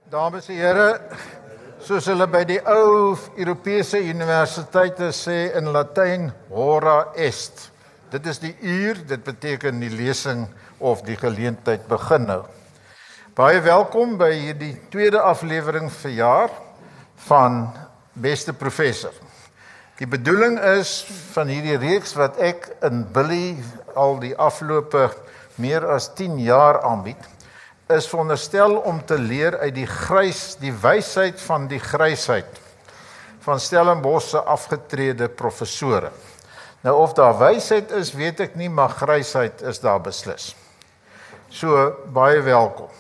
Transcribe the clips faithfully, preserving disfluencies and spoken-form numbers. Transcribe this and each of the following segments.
Dames en here, soos hulle by die ou Europese universiteite sê in Latyn, hora est. Dit is die uur, dit beteken die lesing of die geleentheid begin nou. Baie welkom by hierdie tweede aflewering vir jaar van Beste Professor. Die bedoeling is van hierdie reeks wat ek in Billy al die afgelope meer as tien jaar aanbied, is veronderstel om te leer uit die grys, die wysheid van die grysheid van Stellenbosch se afgetrede professore. Nou of daar wysheid is, weet ek nie, maar grysheid is daar beslis. So, baie welkom.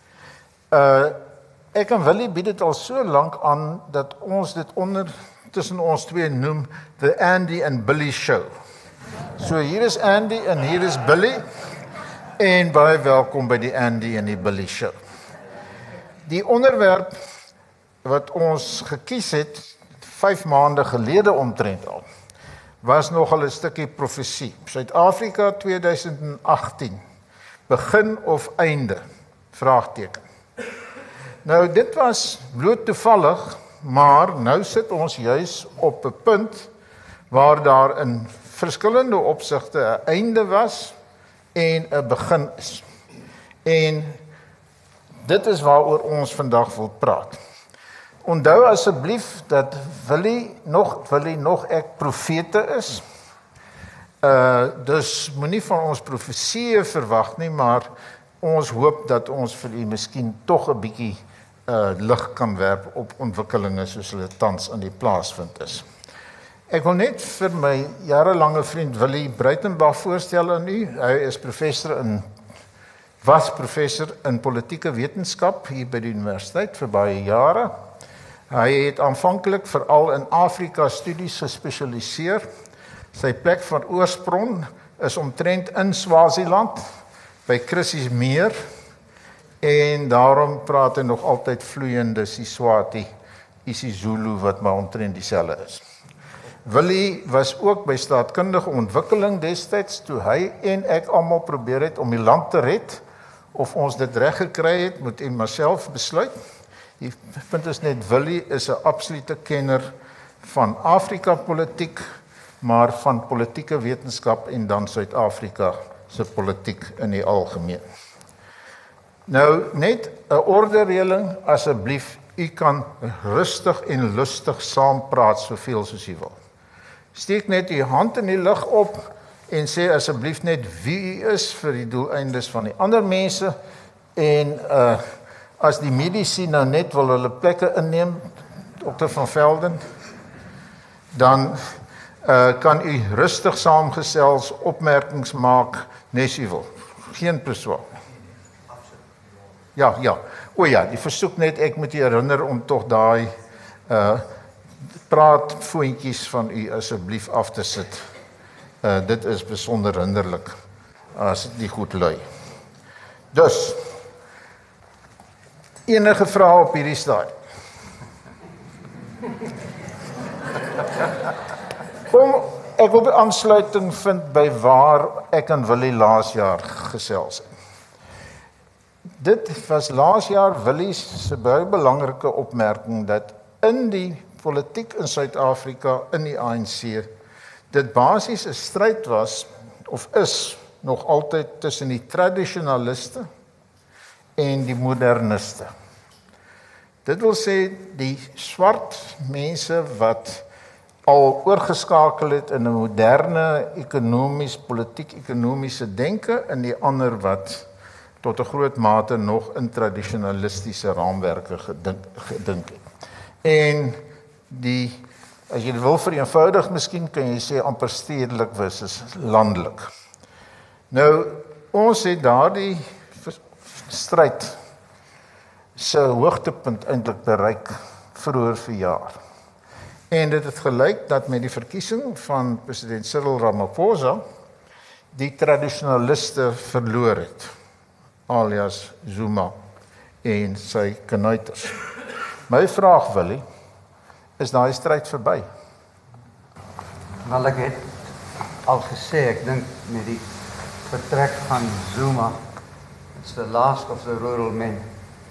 Uh, ek en Willie bied dit al so lank aan, dat ons dit onder, tussen ons twee noem, The Andy and Billy Show. So hier is Andy en hier is Billy, en baie welkom by die Andy en die Billy Show. Die onderwerp wat ons gekies het, vyf maande gelede omtrent al, was nogal 'n stukkie profesie. Suid-Afrika twintig agttien, begin of einde? Vraagteken. Nou dit was bloot toevallig, maar nou sit ons juis op 'n punt waar daar in verskillende opsigte 'n einde was en 'n begin is. En dit is waaroor ons vandag wil praat. Onthou asseblief dat Willie nog Willie nog ek profete is. Uh dus moenie van ons profesieë verwag nie, maar ons hoop dat ons vir u miskien tog 'n bietjie uh lig kan werp op ontwikkelinge soos hulle tans in die plaasvind is. Ek wil net vir my jarelange vriend Willie Breitenbach voorstel aan u. Hy is professor in, was professor in politieke wetenskap hier by die universiteit vir baie jare. Hy het aanvanklik veral in Afrika studies gespesialiseer. Sy plek van oorsprong is omtrent in Swaziland, by Chrissy's Meer, en daarom praat hy nog altyd vloeiende Siswati, isiZulu, wat maar omtrent dieselfde is. Willie was ook by staatkundige ontwikkeling destyds, toe hy en ek almal probeer het om die land te red, of ons dit reg gekry het, moet u maar self besluit. Die punt is net, Willie is 'n absolute kenner van Afrika politiek, maar van politieke wetenskap en dan Suid-Afrika se politiek in die algemeen. Nou, net 'n ordereëling, asseblief, u kan rustig en lustig saampraat soveel soos u wil. Steek net u hand in die lug op en sê asseblief net wie u is vir die doeleindes van die ander mense, en uh, as die medici nou net wil hulle plekke inneem, dokter Van Velden, dan uh, kan u rustig saamgesels, opmerkings maak, nes u wil. Geen beswaar. Ja, ja. O ja, die versoek net, ek moet u herinner om tog daai uh, praatvoontjies van u asseblief af te sit. Uh, dit is besonder hinderlik as die goed lui. Dus, enige vrae op hierdie stadium? Kom, ek wil 'n aansluiting vind by waar ek en Willie laas jaar gesels het. Dit was laas jaar Willie se baie belangrike opmerking, dat in die politiek in Suid-Afrika, in die A N C, dit basies 'n stryd was, of is nog altyd tussen die tradisionaliste en die moderniste. Dit wil sê, die swart mense wat al oorgeskakel het in 'n moderne ekonomies, politiek-ekonomiese denke, en die ander wat tot 'n groot mate nog in tradisionalistiese raamwerke gedink, gedink het. En die, as jy wil vereenvoudig, miskien kan jy sê amper stedelik versus landelik. Nou, ons het daardie stryd se hoogtepunt eintlik bereik vroeër verjaar. En dit het gelyk dat met die verkiesing van president Cyril Ramaphosa die tradisionaliste verloor het, alias Zuma en sy kanuiters. My vraag, Willie, is daai stryd verby? Wel, ek het al gesê, ek dink met die vertrek van Zuma, it's the last of the rural men.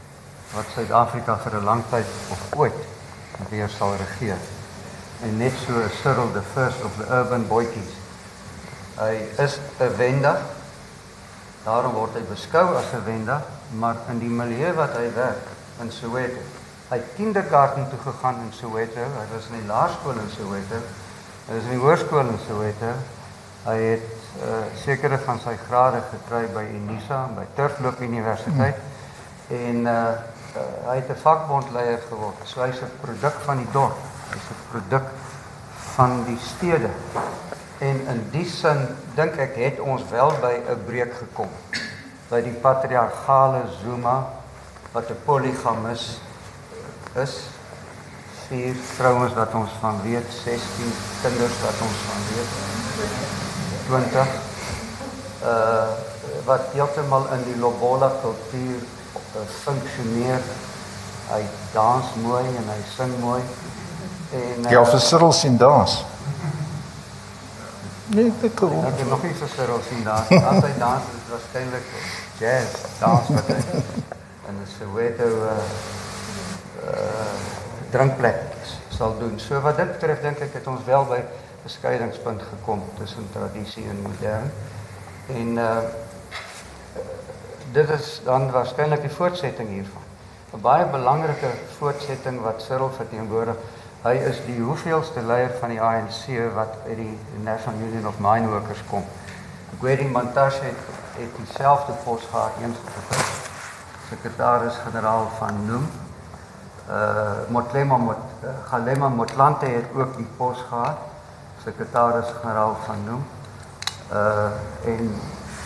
wat Suid-Afrika vir 'n lang tyd of ooit weer sal regeer. En net so is Cyril the first of the urban boykies. Hy is 'n Wenda, daarom word hy beskou as 'n Wenda, maar in die milieu wat hy werk, in Soweto, hy het kindergarten toe gegaan in Soweto, hy was in die laerskool in Soweto, hy was in die hoërskool in Soweto, hy het uh, sekere van sy grade gekry by Unisa, by Turfloop Universiteit, hmm. en uh, uh, hy het 'n vakbondleier geword, so hy's 'n produk van die dorp, hy's 'n produk van die stede, en in die sin, dink ek, het ons wel by 'n breek gekom, by die patriargale Zuma, wat 'n polygamus is, vier vrouens wat ons van weet, sestien kinders wat ons van weet, twintig, uh, wat heeltemal in die Lobola kultuur uh, functioneer, hy dans mooi en hy sing mooi, en... Uh, ja, vir Cyril sien dans. Nee, dit cool. Ek het nog nie vir Cyril sien dans, as hy dans, is waarskynlik jazz, dans wat hy in die Soweto uh, uh, drinkplek sal doen. So wat dit betref, dink ek, het ons wel by 'n scheidingspunt gekom tussen tradisie en modern. En uh, dit is dan waarskynlik die voortsetting hiervan. 'n Baie belangrike voortsetting wat Cyril verteenwoordig. Hy is die hoeveelste leier van die A N C wat uit die National Union of Mine Workers kom. Gwedi Mantashe het, het dieselfde pos gehad, eens gegeven. Sekretaris-generaal van N O M. Uh, Motlema Mot, uh, Galema Motlanthe het ook die pos gehad, sekretaris-generaal van N O M. Uh, en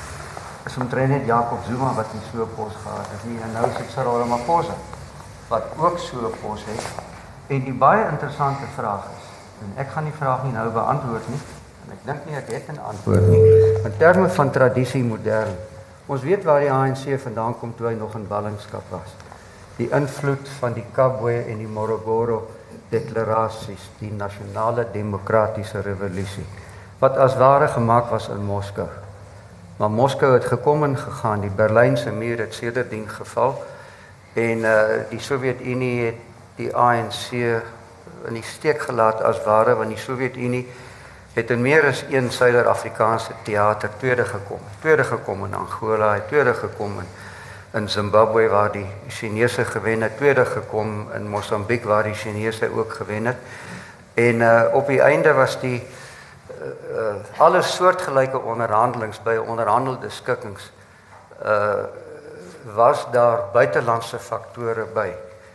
is omtrent net Jacob Zuma wat die so 'n pos gehad het nie, en nou is dit Cyril Ramaphosa wat ook so 'n pos het. En die baie interessante vraag is, en ek gaan die vraag nie nou beantwoord nie, en ek dink nie ek het 'n antwoord nie, in terme van tradisie modern. Ons weet waar die A N C vandaan kom toe hy nog in ballingskap was. Die invloed van die Kabwe en die Morogoro deklarasies, die nasionale demokratiese revolusie, wat as ware gemaak was in Moskou. Maar Moskou het gekom en gegaan, die Berlynse muur het sedertdien geval, en uh, die Sowjetunie het die A N C in die steek gelaat as ware, want die Sowjetunie het in meer as een Suider-Afrikaanse theater tweede gekom. Tweede gekom in Angola, het tweede gekom in, in Zimbabwe waar die Chinese gewen het, tweede gekom in Mosambik waar die Chinese ook gewen het. En uh, op die einde was die uh, uh, alle soortgelyke onderhandelings by onderhandelde skikkings uh, was daar buitelandse faktore by.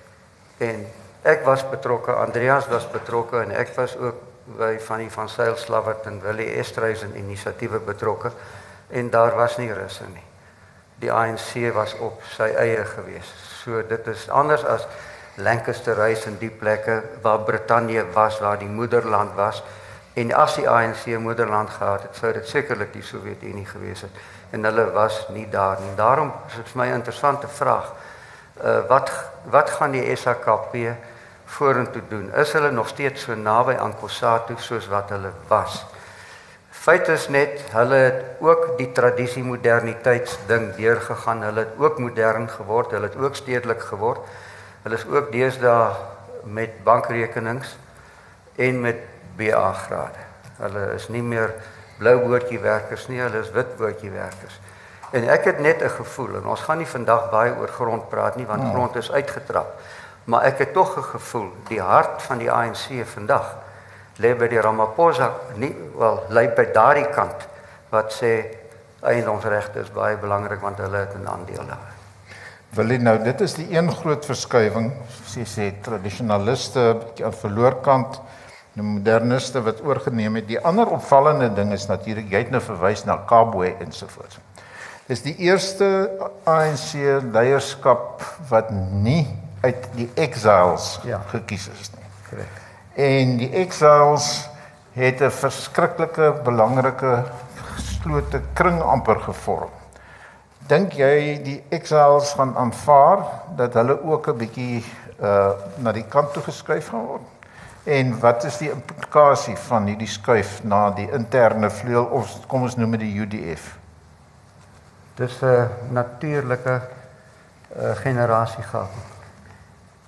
En ek was betrokke, Andreas was betrokke en ek was ook by van die Van Zyl Slabbert en Willie Esthuizen inisiatiewe betrokke en daar was nie russe nie. Die A N C was op sy eie gewees. So dit is anders as Lancaster House en die plekke waar Brittanje was, waar die moederland was. En as die A N C moederland gehad het, sou dit sekerlik die Sowjetunie gewees het. En hulle was nie daar nie. Daarom is dit vir my 'n interessante vraag. Uh, wat, wat gaan die S H K P vorentoe doen? Is hulle nog steeds so naby aan COSATU soos wat hulle was? Feit is net, hulle het ook die tradisie-moderniteitsding deurgegaan, hulle het ook modern geword, hulle het ook stedelik geword, hulle is ook deesdae met bankrekenings en met B A-grade. Hulle is nie meer blou bootjiewerkers nie, hulle is wit bootjiewerkers. En ek het net 'n gevoel, en ons gaan nie vandag baie oor grond praat nie, want ja. grond is uitgetrap, maar ek het tog 'n gevoel, die hart van die A N C vandag, lê by die Ramaphosa, nie, wel, lê by daardie kant, wat sê, eiendomsregte is baie belangrik, want hulle het 'n aandeel daar. Willie, nou, dit is die een groot verskywing, sê sê, tradisionaliste, aan verloorkant, die moderniste wat oorgeneem het. Die ander opvallende ding is natuurlik, jy het nou verwys na Kabwe ensovoorts. Dis die eerste A N C leierskap wat nie uit die exiles ja. gekies is nie. Correct. En die exiles het 'n verskriklike belangrike geslote kring amper gevorm. Dink jy die exiles gaan aanvaar dat hulle ook 'n bietjie uh, na die kant toe geskuif gaan word? En wat is die implikasie van hierdie skuif na die interne vleuel, of kom ons noem dit die U D F? Dis 'n natuurlike uh, generasiegat.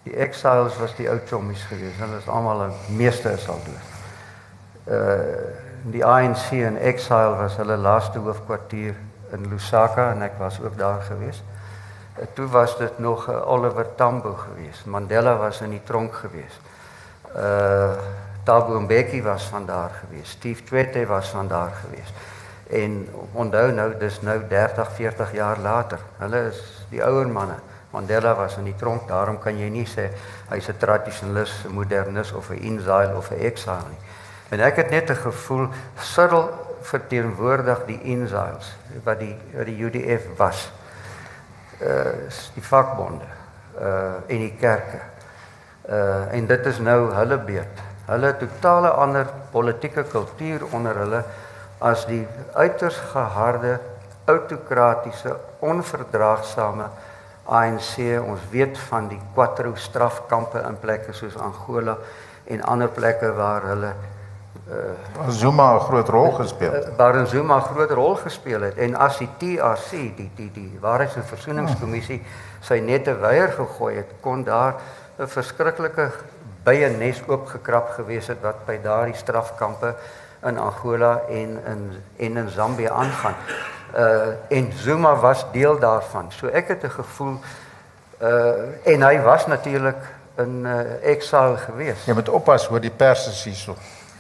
Die exiles was die ou chommies geweest. Hulle is almal, die meeste is al dood. Uh die I N C in exile was hulle laaste hoofkwartier in Lusaka en ek was ook daar geweest. Uh, toe was dit nog uh, Oliver Tambo geweest. Mandela was in die tronk geweest. Uh Thabo Mbeki was van daar geweest. Steve Tshwete was van daar geweest. En onthou nou, dis nou dertig, veertig jaar later. Hulle is die ouer manne. Mandela was in die tronk, daarom kan jy nie sê hy's 'n tradisionalis, 'n modernis of 'n exile of 'n exile nie. En ek het net 'n gevoel, Cyril verteenwoordig die exiles wat die wat die U D F was. Uh die vakbonde uh en die kerke. Uh en dit is nou hulle beurt. Hulle totale ander politieke kultuur onder hulle as die uiters geharde, autokratiese, onverdraagsame A N C. Ons weet van die Quatro strafkampe in plekke soos Angola en ander plekke waar hulle uh, Zuma 'n groot rol gespeel het. Waar Zuma 'n groot rol gespeel het. En as die T R C, die die die Waarheids- en Versoeningskommissie, sy nette weier gegooi het, kon daar 'n verskriklike byenes oopgekrap gewees het wat by daardie strafkampe in Angola en in en in Zambië aangaan. Uh en Zuma was deel daarvan. So ek het 'n gevoel uh en hy was natuurlik in uh, exile gewees. Jy moet oppas hoor die pers is hierso.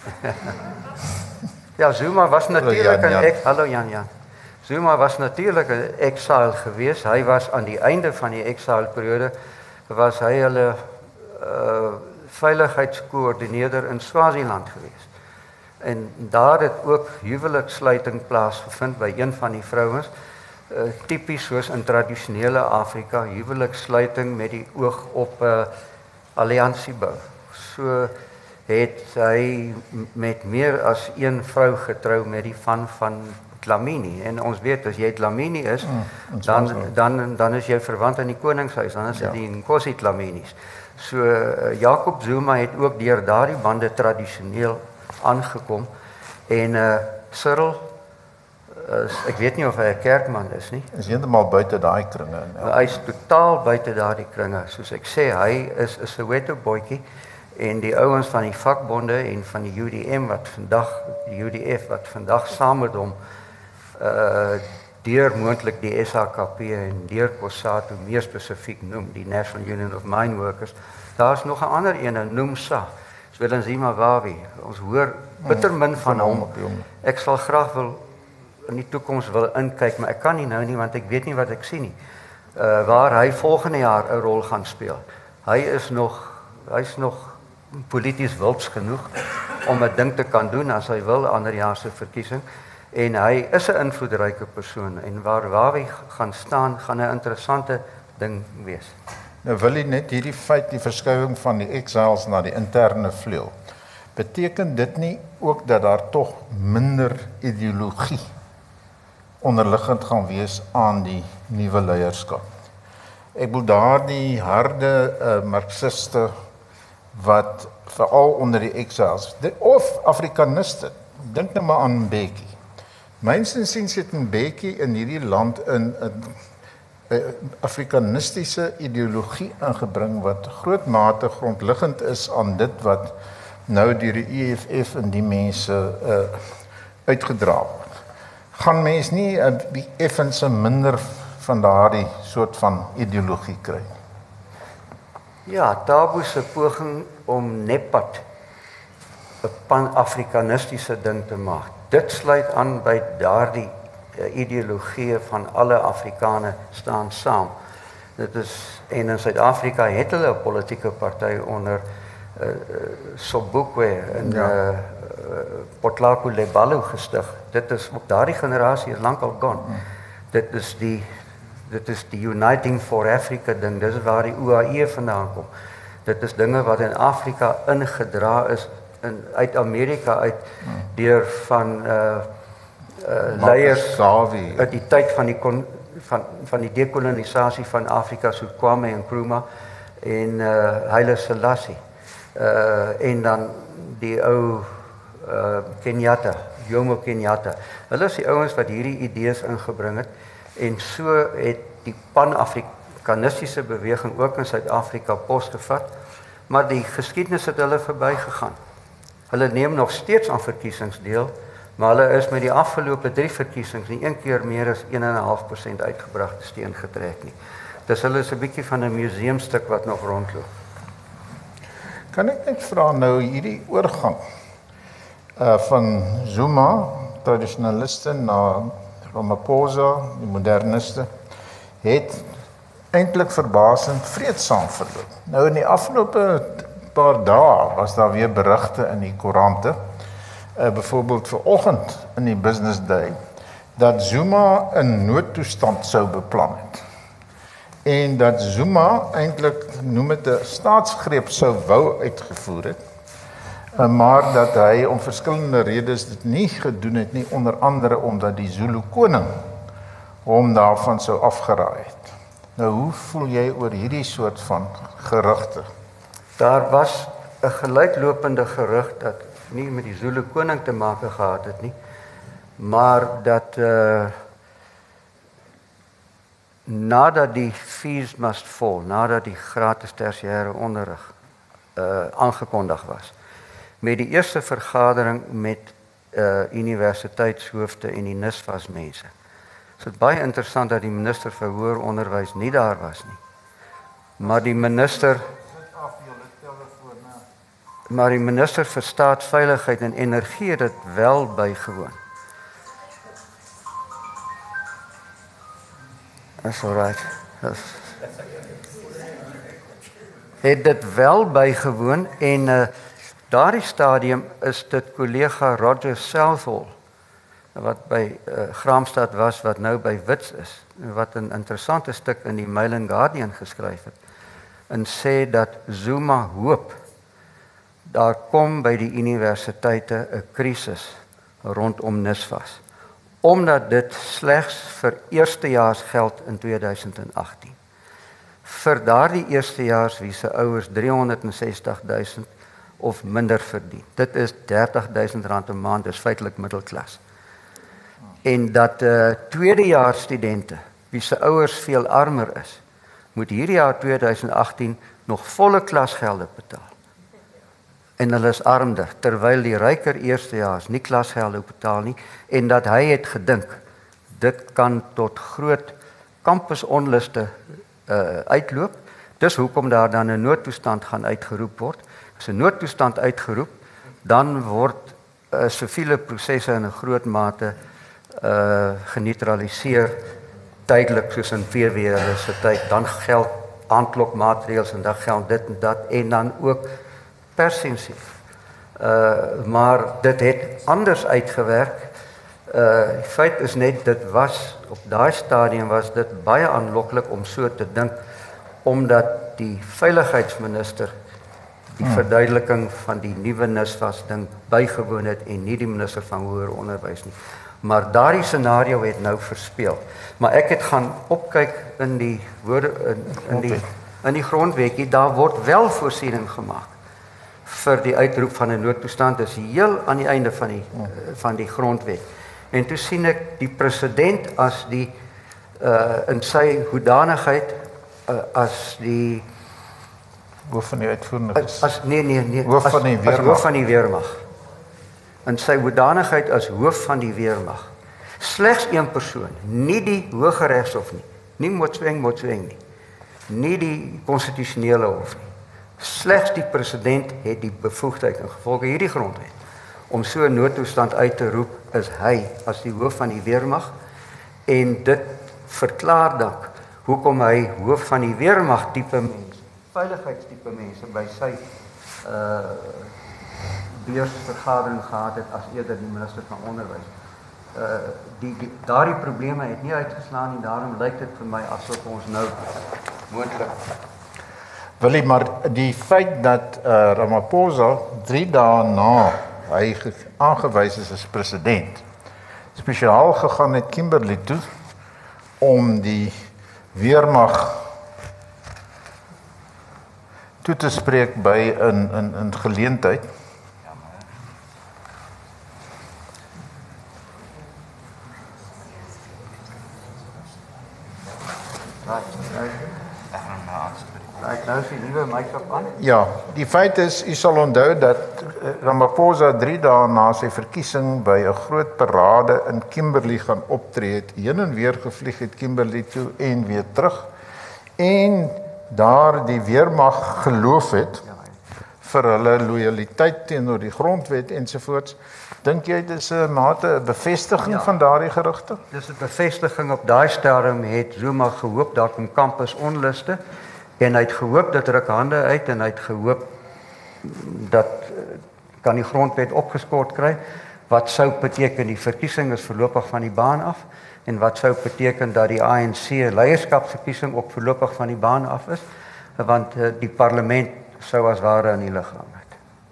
Ja, Zuma was natuurlik in Jan. ek hallo Jan Jan. Zuma was natuurlik in exile gewees. Hy was aan die einde van die exile periode was hy hulle uh veiligheidskoördineerder in Swaziland gewees. En daar het ook huwelikssluiting plaasgevind by een van die vrouens, uh, tipies soos in tradisionele Afrika, huwelikssluiting met die oog op 'n uh, alliansiebou. So het hy met meer as een vrou getrou met die van van Dlamini. En ons weet as jy Dlamini is, mm, dan dan dan is jy verwant aan die koningshuis, dan is dit ja. die Nkosi Dlaminis. So uh, Jacob Zuma het ook deur daardie bande tradisioneel aangekom en uh Cyril uh, ek weet nie of hy 'n kerkman is nie. Is heeltemal buite daai kringe. Hy is totaal buite daardie kringe. Soos ek sê, hy is 'n Soweto boetjie en die ouens van die vakbonde en van die U D M wat vandag die U D F wat vandag saam met hom uh deur moontlik die S H K P en deur COSATU meer spesifiek noem, die National Union of Mine Workers. Daar's nog 'n ander ene, NUMSA. Zwelinzima Wawi. Ons hoor bitter min van hom. Ek sal graag wil in die toekoms wil inkyk, maar ek kan nie nou nie want ek weet nie wat ek sien nie. Uh waar hy volgende jaar 'n rol gaan speel. Hy is nog hy's nog polities wilds genoeg om 'n ding te kan doen as hy wil ander jaar se verkiesing. En hy is 'n invloedryke persoon en waar Wawi gaan staan, gaan 'n interessante ding wees. Nou wil jy net hierdie feit, die verskuiwing van die exiles na die interne vleuel. Beteken dit nie ook dat daar tog minder ideologie onderliggend gaan wees aan die nuwe leierskap? Ek bedoel daardie harde uh, marxiste wat veral onder die exiles of Afrikaniste, dink net maar aan Mbeki. Mynsins sien sit Mbeki in hierdie land in 'n Afrikanistiese ideologie ingebring wat groot mate grondliggend is aan dit wat nou deur die E F F en die mense uh, uitgedra word. Gaan mens nie 'n uh, effens minder van daardie soort van ideologie kry? Ja, Thabo se poging om Nepad 'n pan-Afrikanistiese ding te maak. Dit sluit aan by daardie ideologie van alle Afrikane staan saam. Dit is en in Suid-Afrika het hulle 'n politieke party onder uh, Sobukwe en ja. uh, Potlako Lebalu gestig. Dit is op daardie generasie is lankal gone. Hmm. Dit is die dit is die Uniting for Africa ding. Dis waar die O A E vandaan kom. Dit is dinge wat in Afrika ingedra is in uit Amerika uit hmm. deur van uh Uh, leiers uit die tyd van die kon, van van die dekolonisasie van Afrika so Kwame Nkrumah en uh, Haile Selassie uh, en dan die ou uh, Kenyatta, Jomo Kenyatta. Hulle is die ouens wat hierdie idees ingebring het en so het die pan-Afrika fransiskannistiese beweging ook in Suid-Afrika posgevat, maar die geskiedenis het hulle verbygegaan. Hulle neem nog steeds aan verkiesings deel, maar hulle is met die afgelope drie verkiesings nie een keer meer as een komma vyf persent uitgebragte steen getrek nie. Dus hulle is 'n bietjie van 'n museumstuk wat nog rondloop. Kan ek net vra nou hierdie oorgang uh, van Zuma, tradisionaliste, na Ramaphosa, die moderniste, het eintlik verbasend vreedsaam verloop. Nou in die afgelope paar dae was daar weer berigte in die koerante, uh, byvoorbeeld vanoggend in die Business Day, dat Zuma 'n noodtoestand sou beplan het. En dat Zuma eintlik, noem het 'n staatsgreep sou wou uitgevoer het, maar dat hy om verskillende redes dit nie gedoen het nie, onder andere omdat die Zulu koning hom daarvan sou afgeraai het. Nou, hoe voel jy oor hierdie soort van gerugte? Daar was 'n gelyklopende gerug dat nie met die Zulu koning te maak gehad het nie, maar dat uh, nadat die fees must fall, nadat die gratis tersiêre onderrig uh, aangekondig was, met die eerste vergadering met uh, universiteitshoofde en die NISFAS mense. Dit is baie interessant dat die minister vir hoër onderwys nie daar was nie. Maar die minister maar die minister vir staatsveiligheid en energie het dit wel bygewoon. That's all right. That's... Het dit wel bygewoon en uh, daardie stadium is dit kollega Roger Southall wat by uh, Graamsstad was, wat nou by Wits is, wat 'n interessante stuk in die Mail and Guardian geskryf het, en sê dat Zuma hoop daar kom by die universiteite 'n krisis rondom NISFAS, omdat dit slegs vir eerstejaars geld in tweeduisend agtien. Vir daardie eerstejaars wie se ouers driehonderdsestig duisend of minder verdien. Dit is dertig duisend rand 'n maand, dis feitelik middelklas. En dat uh, tweedejaars studente wie se ouers veel armer is, moet hierdie jaar tweeduisend agtien nog volle klasgelde betaal. En hulle is armer, terwyl die ryker eerstejaars nie klasgelde betaal nie, en dat hy het gedink, dit kan tot groot kampusonluste uh, uitloop, dis hoekom daar dan 'n noodtoestand gaan uitgeroep word. As 'n noodtoestand uitgeroep, dan word uh, siviele prosesse in 'n groot mate uh, geneutraliseer, tydelik soos in V W se tyd, dan geld aanklokmaatreëls en dan geld dit en dat, en dan ook persensief. Uh, maar dit het anders uitgewerk. Uh, die feit is net, dit was, op daai stadium was dit baie aanloklik om so te dink, omdat die veiligheidsminister die hmm. verduideliking van die nuwe NISFAS ding bygewoon het en nie die minister van hoër onderwys nie. Maar daardie scenario het nou verspeel. Maar ek het gaan opkyk in die woorde in, in die in die grondwetjie, daar word wel voorsiening gemaak vir die uitroep van 'n noodtoestand, is heel aan die einde van die van die grondwet. En toe sien ek die president as die uh, in sy hoedanigheid uh, as die hoof van die uitvoerende as, as nee nee nee hoof as, van die weermag. as hoof van die weermag. In sy hoedanigheid as hoof van die weermag. Slegs een persoon, nie die Hooggeregshof nie, nie Motsweng Motsweng nie, nie die konstitusionele hof nie. Slegs die president het die bevoegdheid in gevolge hierdie grondwet om so 'n noodtoestand uit te roep, is hy as die hoof van die weermag, en dit verklaar dan hoekom hy hoof van die weermag tipe mense, veiligheidstipe mense by sy uh, beursvergadering gehad het as eerder die minister van onderwys. Uh, die, die, daardie probleme het nie uitgeslaan nie, daarom lyk dit vir my asof ons nou moontlik. Willie, maar die feit dat uh, Ramaphosa drie dae na hy aangewys is as president, spesiaal gegaan het Kimberley toe om die weermag toe te spreek by 'n 'n 'n geleentheid. Ja, die feit is, u sal onthou dat Ramaphosa drie dae na sy verkiesing by 'n groot parade in Kimberley gaan optree het, heen en weer gevlieg het Kimberley toe en weer terug, en daar die weermag geloof het vir hulle loyaliteit teenoor die grondwet ensovoorts. Dink jy dis 'n mate 'n bevestiging ja. van daardie gerugte? Dis 'n bevestiging. Op daai stadium het Zuma gehoop daar kom kampus onluste en hy het gehoop dat ruk hande uit en hy het gehoop dat kan die grondwet opgeskort kry, wat sou beteken die verkiesing is voorlopig van die baan af en wat sou beteken dat die A N C leierskapsverkiesing ook voorlopig van die baan af is, want die parlement sou as ware in die lug hang het.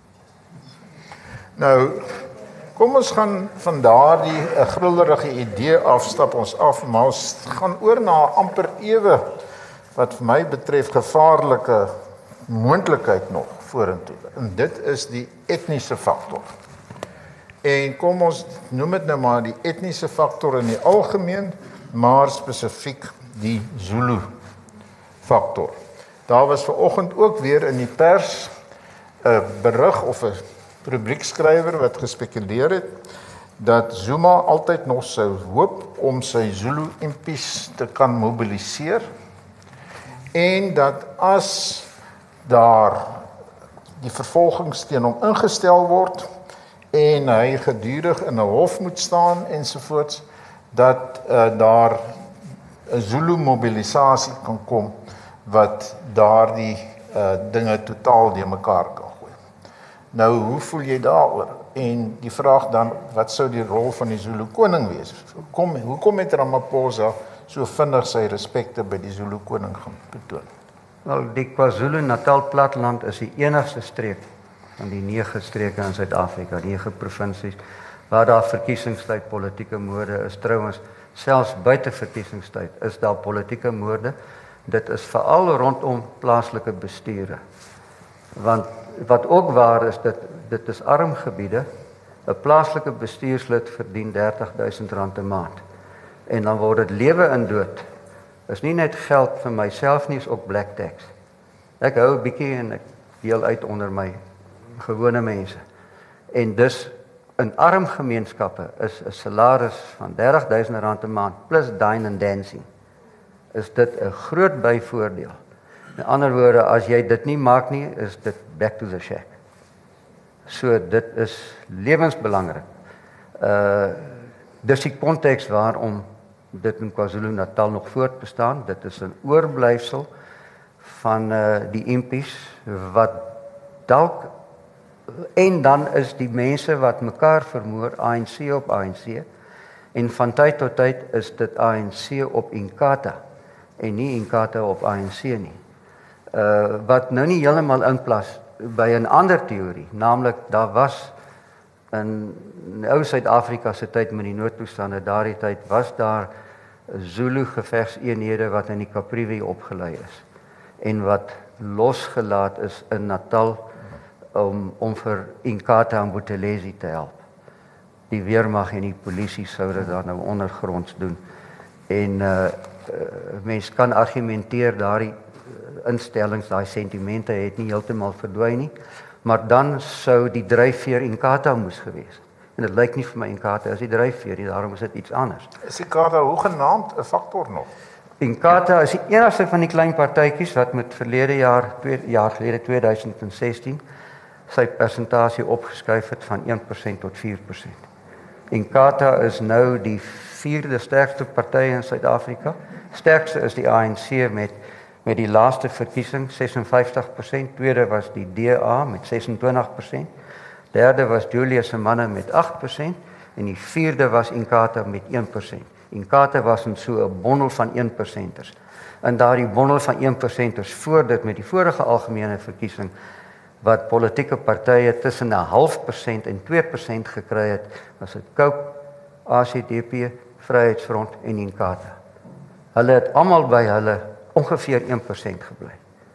Nou, kom ons gaan van daardie uh, grullerige idee afstap ons af, maar ons gaan oor na amper ewe wat vir my betref gevaarlike moontlikheid nog vorentoe. En dit is die etniese faktor. En kom ons noem dit nou maar die etniese faktor in die algemeen, maar spesifiek die Zulu faktor. Daar was vanoggend ook weer in die pers 'n berig of 'n rubriekskrywer wat gespekuleer het dat Zuma altyd nog sou hoop om sy Zulu M P's te kan mobiliseer en dat as daar die vervolgings teen hom ingestel word en hy gedurig in 'n hof moet staan ensovoorts, dat uh, daar 'n Zulu mobilisasie kan kom wat daardie uh, dinge totaal de mekaar kan gooi. Nou, hoe voel jy daaroor? En die vraag dan, wat sou die rol van die Zulu koning wees? Hoekom hoekom het Ramaphosa so vinnig sy respekte by die Zulu koning gaan betoon? Wel, die KwaZulu-Natal platteland is die enigste streek van die nege streke in Suid-Afrika, nege provinsies, waar daar verkiesingstyd politieke moorde is. Trouwens, selfs buite verkiesingstyd is daar politieke moorde. Dit is veral rondom plaaslike bestuure. Want wat ook waar is, dit, dit is arm gebiede. 'n Plaaslike bestuurslid verdien dertig duisend rand 'n maand. En dan word dit lewe in dood. Is nie net geld vir myself nie, is ook black tax. Ek hou 'n bietjie en ek deel uit onder my gewone mense. En dus in arm gemeenskappe is 'n salaris van dertig duisend rand 'n maand plus dine and dancing. Is dit 'n groot byvoordeel. In ander woorde, as jy dit nie maak nie, is dit back to the shack. So dit is lewensbelangrik. Uh dis die konteks waarom dit in KwaZulu-Natal nog voortbestaan. Dit is 'n oorblyfsel van uh die M P's wat dalk, en dan is die mense wat mekaar vermoor, A N C op A N C, en van tyd tot tyd is dit A N C op Inkatha en nie Inkatha op A N C nie. Uh wat nou nie heeltemal inplas by 'n ander teorie, naamlik daar was in ou Suid-Afrika se tyd met die noodtoestande, daardie tyd was daar Zulu gevegseenhede wat in die Caprivi opgelei is en wat losgelaat is in Natal om om vir Inkatha en Buthelezi te help. Die weermag en die polisie sou dit daar nou ondergronds doen. En uh, uh mens kan argumenteer daardie instellings, daai sentimente het nie heeltemal verdwyn nie, maar dan sou die dryfveer Inkatha moes gewees het. En dit lyk nie vir my Inkatha is die dryfveer nie, daarom is dit iets anders. Is Inkatha hoegenaamd 'n faktor nog? Inkatha is die enigste van die klein partytjies wat met verlede jaar, twee jaar gelede tweeduisend sestien, sy persentasie opgeskuif het van een persent tot vier persent. Inkatha is nou die vierde sterkste party in Suid-Afrika. Sterkste is die A N C met met die laaste verkiesing ses en vyftig persent, tweede was die D A met ses en twintig persent, derde was Julius se manne met agt persent en die vierde was Inkatha met een persent. Inkatha was in so 'n bondel van een persenters. In daardie bondel van een persenters voor dit met die vorige algemene verkiesing wat politieke partye tussen 'n half persent en twee persent gekry het, was dit Cope, A C D P, Vryheidsfront en Inkatha. Hulle het almal by hulle ongeveer een persent gebly.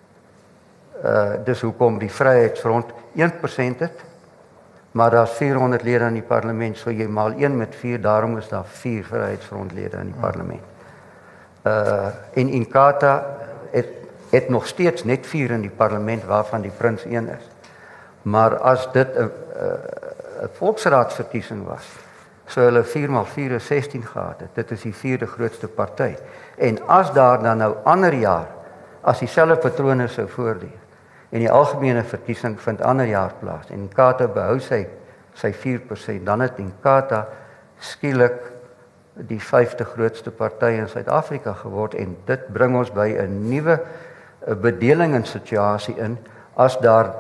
Uh dis hoekom die Vryheidsfront een persent het, maar daar's vierhonderd lede in die parlement, so jy maal een met vier, daarom is daar vier Vryheidsfrontlede in die parlement. Uh en Inkatha het het nog steeds net vier in die parlement waarvan die prins een is. Maar as dit 'n 'n volksraadsverkiesing was, sou hulle vier maal vier is sestien gehad het. Dit is die vierde grootste party. En as daar dan nou ander jaar as dieselfde patrone sou voortduur en die algemene verkiesing vind ander jaar plaas en Inkatha behou sy sy vier persent, dan het Inkatha skielik die vyfde grootste party in Suid-Afrika geword en dit bring ons by 'n nuwe bedeling en situasie in as daar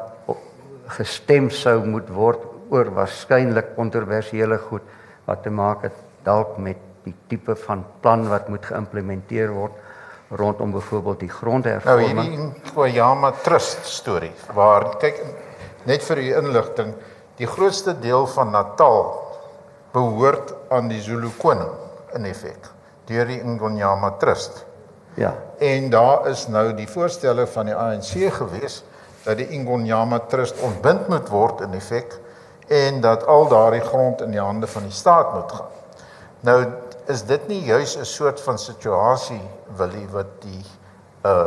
gestem sou moet word oor waarskynlik kontroversiële goed wat te maak het dalk met die tipe van plan wat moet geïmplementeer word rondom byvoorbeeld die grondhervorming. Nou hierdie Ingonyama Trust storie waar kyk net vir u inligting, die grootste deel van Natal behoort aan die Zulu koning in effek deur die Ingonyama Trust. Ja. En daar is nou die voorstelle van die A N C gewees dat die Ingonyama Trust ontbind moet word in effek en dat al daardie grond in die hande van die staat moet gaan. Nou is dit nie juis 'n soort van situasie Willie wat die uh,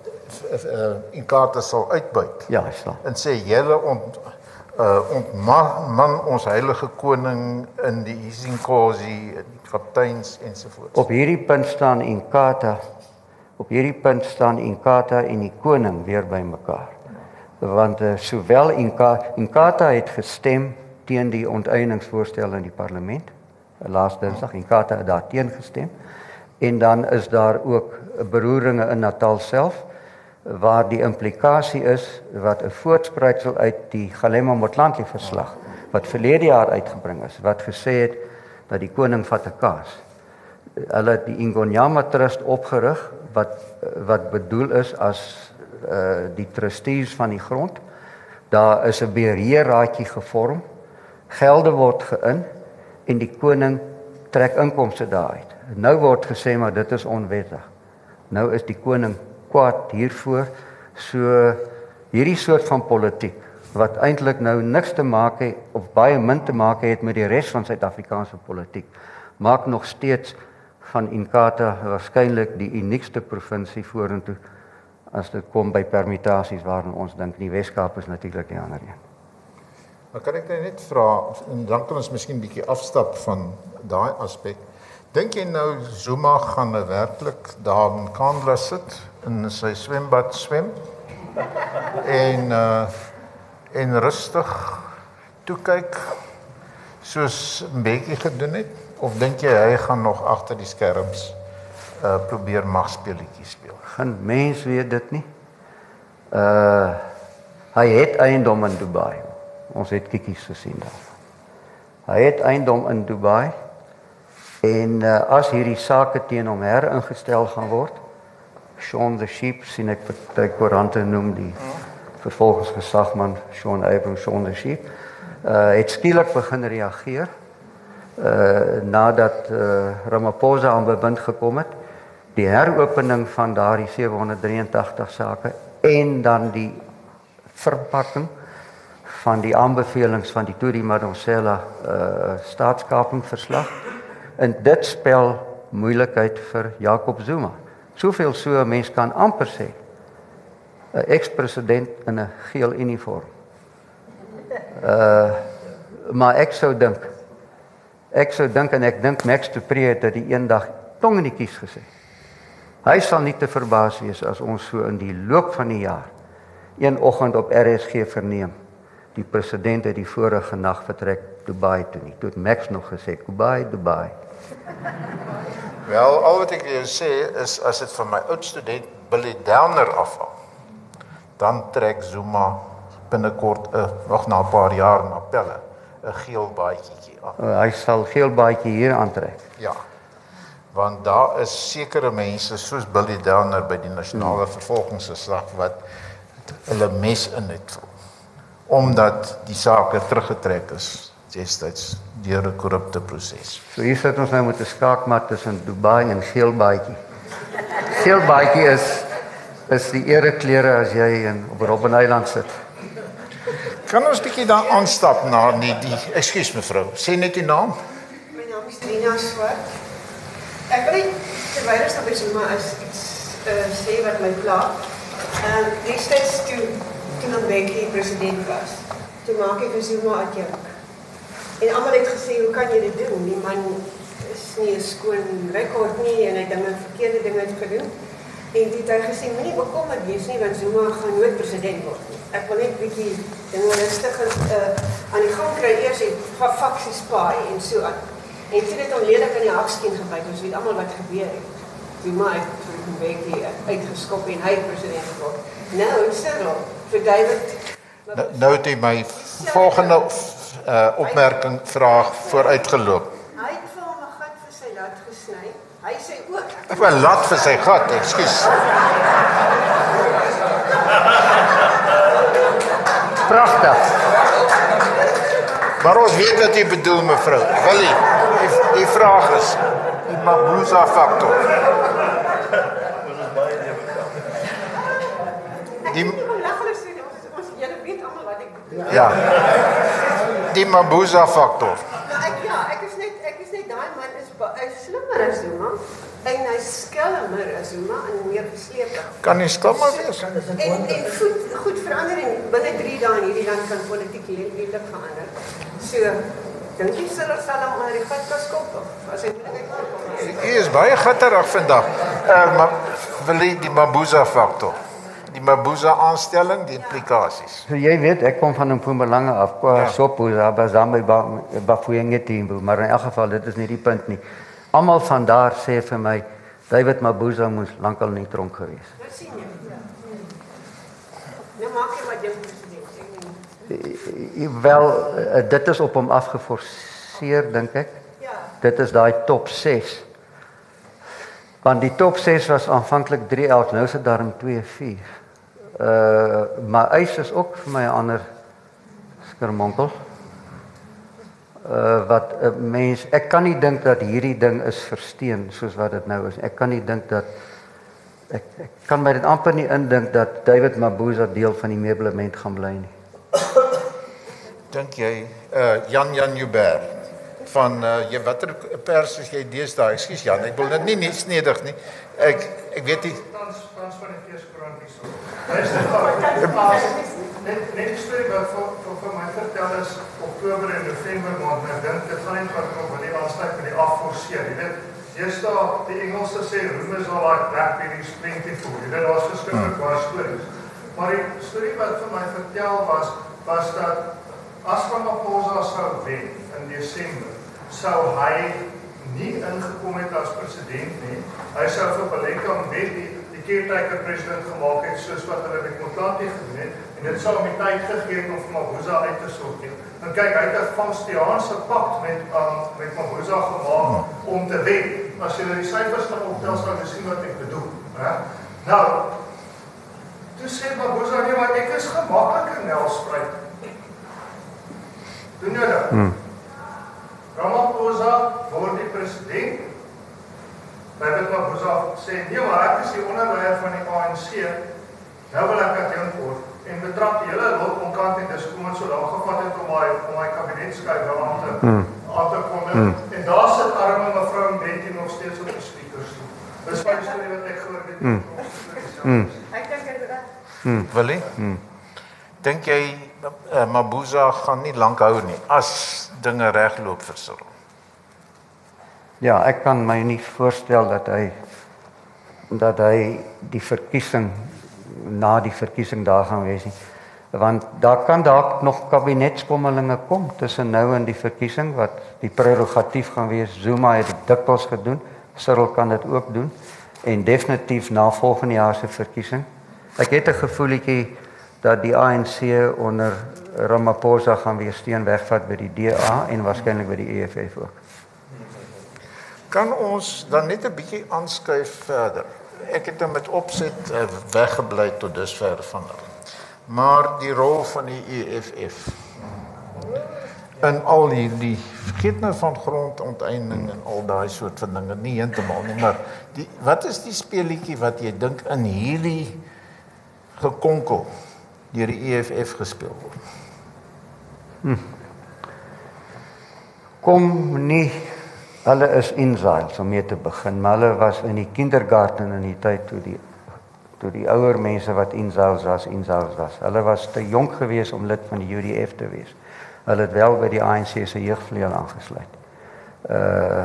uh Inkatha sal uitbuit. Ja, is wel. En sê julle ont uh ontman ons heilige koning in die isiNkosi, die kapteins ensovoorts. Op hierdie punt staan Inkatha op hierdie punt staan Inkatha en die koning weer by mekaar. Want uh, sowel Inkatha Inkatha het gestem teen die onteieningsvoorstel in die parlement. Laas Dinsdag Inkatha het daar teen gestem. En dan is daar ook beroeringe in Natal self waar die implikasie is wat 'n voortspruitsel uit die Galema Motlanthe verslag wat verlede jaar uitgebring is wat gesê het dat die koning vat 'n kaas. Hulle het die Ingonyama Trust opgerig wat wat bedoel is as uh, die trustees van die grond. Daar is 'n beheerraadjie gevorm. Gelde word geïn en die koning trek inkomste daaruit. Nou word gesê maar dit is onwettig. Nou is die koning kwaad hiervoor. So hierdie soort van politiek wat eintlik nou niks te maak het of baie min te maak het met die res van Suid-Afrikaanse politiek, maak nog steeds van Inkatha waarskynlik die uniekste provinsie vorentoe as dit kom by permutasies waarin ons dink die Weskaap is natuurlik die ander een. Maar kan ek net vra en dan kan ons miskien 'n bietjie afstap van daai aspek. Dink jy nou Zuma gaan nou werklik daar in Kandla sit in sy swembad swem en uh, en rustig toe kyk soos Mbeki gedoen het of dink jy hy gaan nog agter die skerms uh, probeer magspeletjies speel? Geen mens weet dit nie. Uh hy het eiendom in Dubai. Ons het kikkies gesien daarvan. Hy het eiendom in Dubai en uh, as hierdie sake teen hom heringestel gaan word, Sean the Sheep, sien ek vir die koerante noem die vervolgingsgesagman Sean Abrams, Sean the Sheep, uh, het skielik begin reageer uh, nadat uh, Ramaphosa aan bewind gekom het, die heropening van daardie sewe honderd drie en agtig sake en dan die verpakking van die aanbevelings van die Tuli Madonsela uh, staatskapingverslag. En dit spel moeilikheid vir Jacob Zuma. Soveel so 'n mens kan amper sê 'n ex-president in 'n geel uniform. Uh maar ek sou dink ek sou dink en ek dink Max du Preez het dit die eendag tong in die kies gesê. Hy sal nie te verbaas wees as ons so in die loop van die jaar een oggend op R S G verneem die president het die vorige nag vertrek Dubai toe nie. Toe het Max nog gesê Dubai, Dubai. Wel, al wat ek jou sê is as dit van my oud student Billy Downer afhang, dan trek Zuma binnekort 'n nog na 'n paar jaar na pelle 'n geel baadjie aan. Uh, hy sal geel baadjie hier aantrek. Ja. Want daar is sekere mense soos Billy Downer by die nasionale vervolgingsgesag wat hulle mes in het omdat die saak teruggetrek is destyds deur 'n korrupte proses. So hier sit ons nou met 'n skaakmat tussen Dubai en geel baadjie. Geel baadjie is is die ereklere as jy in op Robben Island sit. Kan ons bietjie daar aanstap na die, die ekskuus mevrou, sê net die naam. My naam is Rina Swart. Ek wil net terwyl ons by Zuma is iets uh, sê wat my pla. Ehm uh, destyds toe toe Mbeki president was, toe maak hy vir Zuma adjunk. En almal het gesê, hoe kan jy dit doen? Die man is nie 'n skoon rekord nie en hy het dinge verkeerde dinge gedoen. En dit het hy gesê, moenie bekommerd wees nie, want Zuma gaan nooit president word nie. Ek wil net 'n bietjie dinge rustig uh, aan die gang kry, eers het van faksie spaai en so aan. En toe het hom lelik in die hakskeen gebyt, ons weet almal wat gebeur het. Zuma het vir Mbeki uitgeskop en hy president geword. Nou, Cyril, vir David... Nou, nou het hy my volgende uh, opmerking vraag vooruitgeloop. Hy het vir hom 'n gat vir sy lat gesny. Hy sê ook... Ek wil lat vir sy gat, ekskuus. Pragtig. Maar ons weet wat jy bedoel, mevrou. Willie, die, die vraag is, die Mabuza factor. Die, ja, die Mabuza factor. Nou, ek, ja, ek is net, ek is net daai man is, is slimmer as Zuma, en hy skelmer as Zuma, en meer geslepen. Kan nie skelmer wees? En, en goed, goed verander, en binnen drie dae in hierdie land kan politiek lelik verander. So, dink jy sal sal hom maar die gat kan skop, of as hy moeilikheid Hy is baie gatterig vandag. Uh, maar wil jy die Mabuza factor? Die Mabuza aanstelling, die implikasies. So jy weet, ek kom van Mpumalanga af, kwa Ja. Sopuza, Bazambe, Bafuyenge Timbu, maar in elk geval, dit is nie die punt nie. Almal van daar sê vir my, David Mabuza moes lankal in die tronk gewees. Dat sien jy. Nou maak jy wat jy president. Wel, uh, dit is op hom afgeforceer, dink ek. Ja. Dit is daai top ses. Want die top ses was aanvanklik drie elf, nou is dit daarom twee vier. Uh, maar eis is ook vir my 'n ander skermonkel. Uh, wat 'n uh, mens, ek kan nie dink dat hierdie ding is versteen soos wat dit nou is. Ek kan nie dink dat ek, ek kan my dit amper nie indink dat David Mabuza deel van die meublement gaan bly nie. Dink jy, uh, Jan Jan Joubert, van, uh, jy, watter pers is jy deesdae? Ekskuus Jan, ek wil dit nie nie snedig nie. Ek, ek weet nie... Tans, tans van die Feeskoerant hierso. Net, net die storie wat vir, vir, vir my vertel is, Oktober en November maand, en ek dink, dit gaan net wat kom, wat die aansluit met die afforceer. Jy weet, hier staan, die Engelse sê, room is al like blackberries plentiful. Jy weet, daar is verskillende baie stories. Maar die storie wat vir my vertel was, was dat as Ramaphosa sou wen in Desember, sou hy nie ingekom het as president nie. Hy sou vir Baleka Mbeki die, die caretaker president gemaak het, soos wat hulle met Motlanthe gedoen het, en dit sou hom die tyd gegee het om vir Mabuza uit te sorteer. En kyk, hy het 'n Vanstiaanse pakt met, um, met Mabuza gemaak om te wen. As jy die syfers gaan optel, sal jy sien wat ek bedoel. Hè? Nou, toe sê Mabuza, nee, maar ek is gemakkelijk in Nelspruit. Doen jy dat? Hmm. Ramaphosa word die president. David Mabuza sê, nee, maar ek is die onderleier van die A N C, nou wil ek adjunk word, en betrap die hele lot omkant en dis kom het so lang gevat het om my, om my kabinetskuif wel aan te, hmm. aan te kom. Hmm. En daar sit arme mevrou Mbeki nog steeds op die speakers toe. Dis my storie wat ek gehoor het. Hmm. Hmm. Ek dink inderdaad. Hmm. Willie? Hmm. Dink jy, uh, Mabuza gaan nie lank hou nie, as dinge regloop vir Cyril? Ja, ek kan my nie voorstel dat hy dat hy die verkiesing na die verkiesing daar gaan wees nie. Want daar kan dalk nog kabinetskommelinge kom tussen nou en die verkiesing wat die prerogatief gaan wees. Zuma het dit dikwels gedoen, Cyril kan dit ook doen en definitief na volgende jaar se verkiesing. Ek het 'n gevoelletjie dat die A N C onder Ramaphosa gaan weer steen wegvat by die D A en waarskynlik by die E F F ook. Kan ons dan net 'n bietjie aanskuif verder? Ek het dan met opset uh, weggebly tot dusver van hulle. Maar die rol van die E F F in al hierdie, vergeet nou van grondonteiening en al daai soort van dinge, nie heeltemal nie, maar die, wat is die speelietjie wat jy dink in hierdie gekonkel deur die E F F gespeel word? Hm. Kom nie, hulle is exiles om mee te begin, maar hulle was in die kindergarten in die tyd toe die toe die ouer mense wat incels was, incels was. Hulle was te jonk geweest om lid van die U D F te wees. Hulle het wel by die A N C se jeugvleuel aangesluit. Uh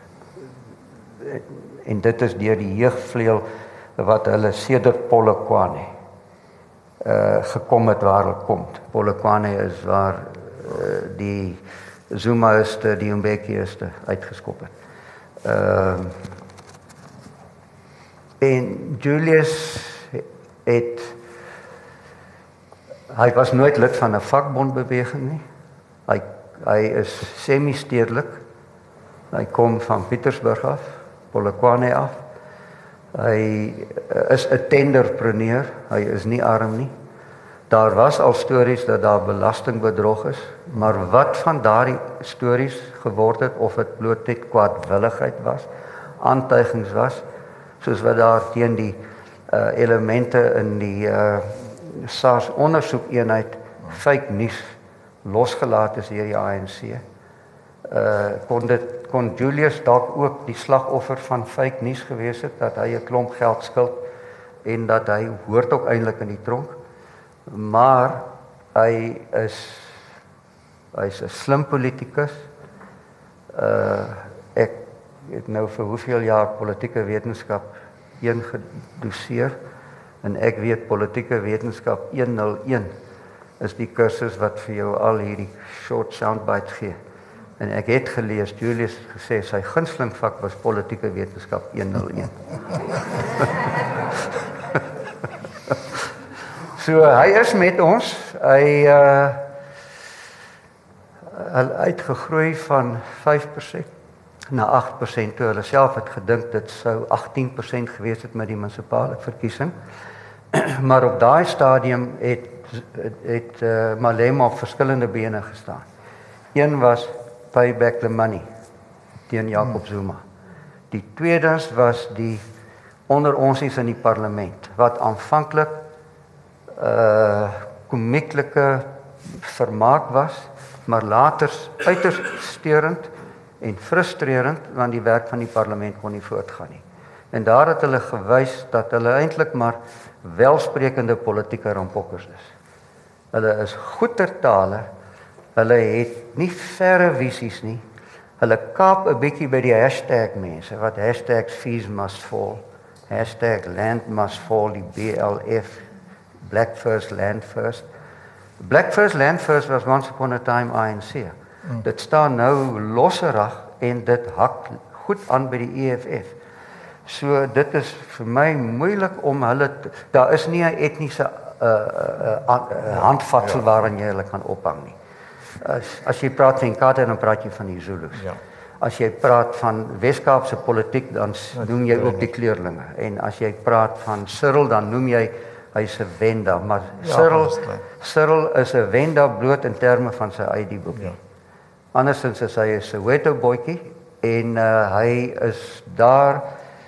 en dit is deur die jeugvleuel wat hulle sedert Polokwane uh gekom het waar hulle kom. Polokwane is waar uh, die Zumaiste, die Mbeki-iste uitgeskop het. Uh en Julius het hy was nooit lid van 'n vakbondbeweging nie. Hy hy is semi-stedelik. Hy kom van Pietersburg af, Polokwane af. Hy is 'n tenderpreneur, hy is nie arm nie. Daar was al stories dat daar belastingbedrog is, maar wat van daardie stories geword het of dit bloot net kwaadwilligheid was, aantuigings was, soos wat daar teen die uh, elemente in die uh, SARS ondersoekeenheid fake nuus losgelaat is deur die A N C. Uh, kon dit kon Julius dalk ook die slagoffer van fake nuus gewees het, dat hy 'n klomp geld skuld en dat hy hoort ook eintlik in die tronk, maar hy is hy's 'n slim politikus. Uh, ek het nou vir hoeveel jaar politieke wetenskap een gedoseer en ek weet politieke wetenskap honderdeen is die kursus wat vir jou al hierdie short soundbites gee. En ek het gelees, Julius het gesê, sy gunsteling vak was politieke wetenskap honderdeen. So, hy is met ons, hy uh, het gegroei van vyf persent na agt persent, toe hulle self het gedink dit sou agttien persent gewees het met die munisipale verkiesing. Maar op daai stadium het, het, het uh, Malema op verskillende bene gestaan. Een was pay back the money teen Jacob Zuma. Die tweedens was die onder ons is in die parlement wat aanvanklik uh komieklike vermaak was, maar later uiters steurend en frustrerend want die werk van die parlement kon nie voortgaan nie. En daar het hulle gewys dat hulle eintlik maar welsprekende politieke rampokkers is. Hulle is goed ter tale. Hulle het nie verre visies nie. Hulle kaap 'n bietjie by die hashtag mense, wat hashtags fees must fall, hashtag land must fall, die B L F, Black First, Land First. Black First, Land First was once upon a time A N C. Mm. Dit staan nou losserig en dit hak goed aan by die E F F. So dit is vir my moeilik om hulle, te, daar is nie 'n etniese uh, uh, uh, handvatsel waaraan jy hulle kan ophang nie. As, as jy praat van Inkatha, dan praat jy van die Zulus. Ja. As jy praat van Weskaapse politiek, dan noem jy ook die kleurlinge. En as jy praat van Cyril, dan noem jy hy's 'n Wenda, maar Cyril, ja, Cyril is 'n Wenda bloot in terme van sy I D-boekie. Ja. Andersins is hy 'n Soweto boetjie en uh, hy is daar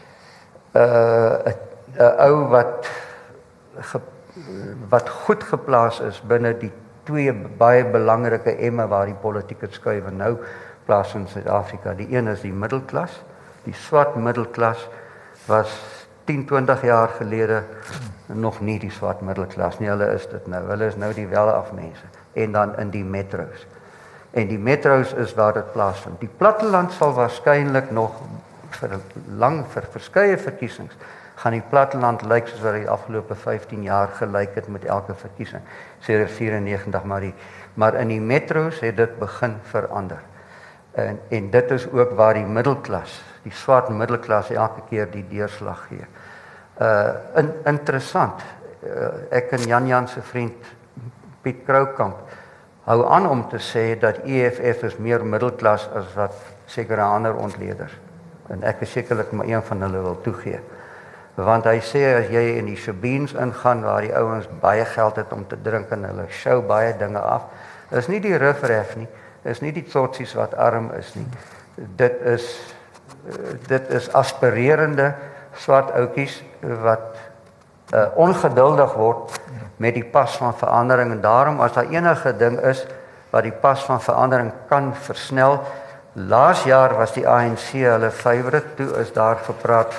'n uh, 'n ou wat ge, wat goed geplaas is binne die twee baie belangrike emme waar die politieke skuiwe nou plaas in Suid-Afrika. Die een is die middelklas. Die swart middelklas was tien, twintig jaar gelede nog nie die swart middelklas nie. Hulle is dit nou. Hulle is nou die welaf mense. En dan in die metros. En die metros is waar dit plaasvind. Die platteland sal waarskynlik nog vir lang vir verskeie verkiesings gaan die platteland lyk soos wat die afgelope vyftien jaar gelyk het met elke verkiesing. Sedert vyfennegentig maar die maar in die metros het dit begin verander. En en dit is ook waar die middelklas, die swart middelklas elke keer die deurslag gee. Uh in, interessant. Uh, ek en Jan Jan se vriend Piet Kroukamp hou aan om te sê dat E F F is meer middelklas as wat sekere ander ontleeders. En ek is sekerlik maar een van hulle wil toegee. Want hy sê as jy in die Shabeens ingaan waar die ouens baie geld het om te drink en hulle show baie dinge af, is nie die riffraff nie, is nie die tsotsies wat arm is nie. Dit is dit is aspirerende swart ouetjies wat uh, ongeduldig word met die pas van verandering en daarom as daar enige ding is wat die pas van verandering kan versnel. Laas jaar was die A N C hulle favourite, toe is daar gepraat van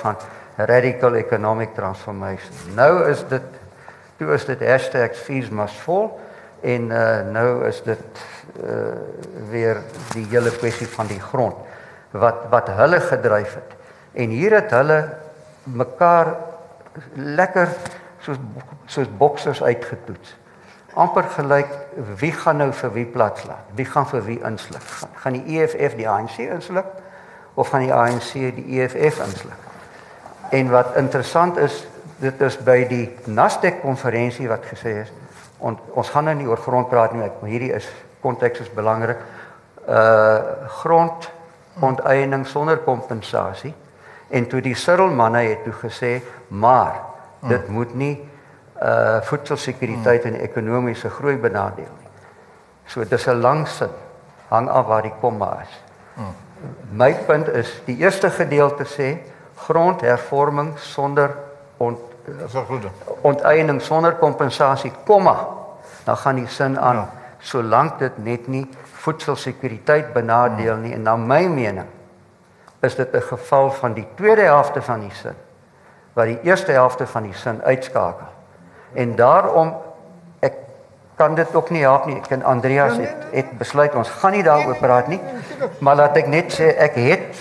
radical economic transformation. Nou is dit, toe is dit hashtag fees must fall, en uh, nou is dit uh, weer die hele kwessie van die grond, wat, wat hulle gedryf het. En hier het hulle mekaar lekker soos, soos boksers uitgetoets. Amper gelyk, wie gaan nou vir wie plats laat? Wie gaan vir wie insluk? Gaan die E F F die A N C insluk? Of gaan die A N C die E F F insluk? En wat interessant is, dit is by die Nasdaq-konferensie wat gesê is, on, ons gaan nou nie oor grond praat nie, maar hierdie is, konteks is belangrik, uh, grondonteening sonder kompensasie, en toe die Cyril manne het toe gesê, maar, dit hmm. moet nie uh, voedselsekuriteit en ekonomiese groei benadeel nie. So, dit is 'n lang sin, hang af waar die komma is. Hmm. My punt is, die eerste gedeelte sê, grondhervorming sonder ont, onteiening, sonder kompensasie, komma, dan gaan die sin aan, ja. Solank dit net nie voedselsekuriteit benadeel nie, en na my mening, is dit 'n geval van die tweede helfte van die sin, wat die eerste helfte van die sin uitskakel. En daarom, ek kan dit ook nie help nie, ek en Andreas het, het besluit, ons gaan nie daaroor praat nie, maar laat ek net sê, ek het,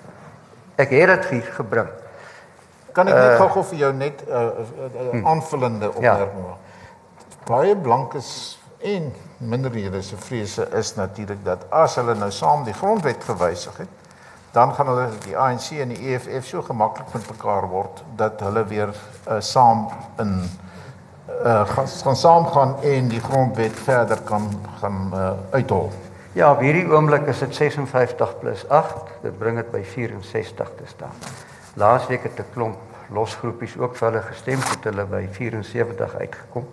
ek het het hier gebring. Kan ek net gou uh, vir jou net 'n uh, uh, uh, aanvullende opmerking maak? Ja. Baie blankes en minderhede se vrese is natuurlik dat as hulle nou saam die grondwet gewysig het, dan gaan hulle die A N C en die E F F so gemaklik met mekaar word dat hulle weer uh, saam in uh, gaan, gaan saam gaan en die grondwet verder kan gaan uh, uithol. Ja, op hierdie oomblik is dit ses en vyftig plus agt, dit bring dit by vyf en sestig te staan. Laasweek het 'n klomp losgroepies ook vir hulle gestem, het hulle by vyf en sewentig uitgekom.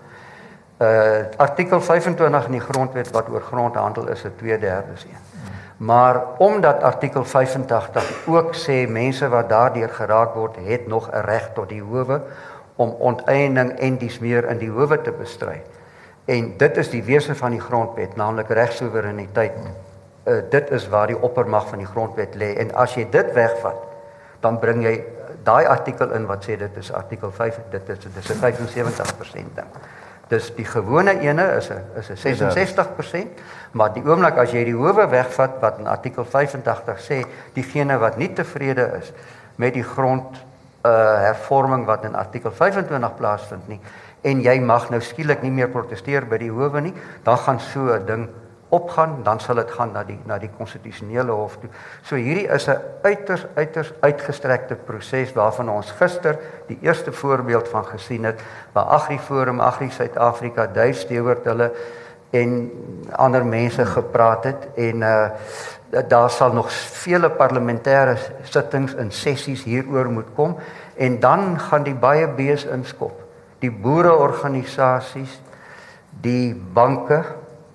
Uh, artikel vyf en twintig in die grondwet wat oor grondhandel is 'n twee derdes een. Maar omdat artikel vyf en tagtig ook sê mense wat daardeur geraak word, het nog 'n reg tot die howe om onteiening en dies meer in die howe te bestry. En dit is die wese van die grondwet, naamlik regssoewereiniteit. Uh, dit is waar die oppermag van die grondwet lê. En as jy dit wegvat, dan bring jy daai artikel in wat sê dit is artikel vyf, dit is dit is 'n vyf en sewentig persent ding. Dus die gewone ene is 'n is 'n ses en sestig persent, maar die oomblik as jy die howe wegvat wat in artikel vyfentagtig sê, diegene wat nie tevrede is met die grond uh, hervorming wat in artikel vyf en twintig plaasvind nie, en jy mag nou skielik nie meer protesteer by die howe nie, dan gaan so 'n ding opgaan, dan sal dit gaan na die na die konstitusionele hof toe. So hierdie is 'n uiters uiters uitgestrekte proses waarvan ons gister die eerste voorbeeld van gesien het, waar AgriForum, Agri Suid-Afrika, Dave Stewart hulle en ander mense gepraat het, en uh, daar sal nog vele parlementêre sittings en sessies hieroor moet kom, en dan gaan die baie B's inskop, die boereorganisasies, die banke,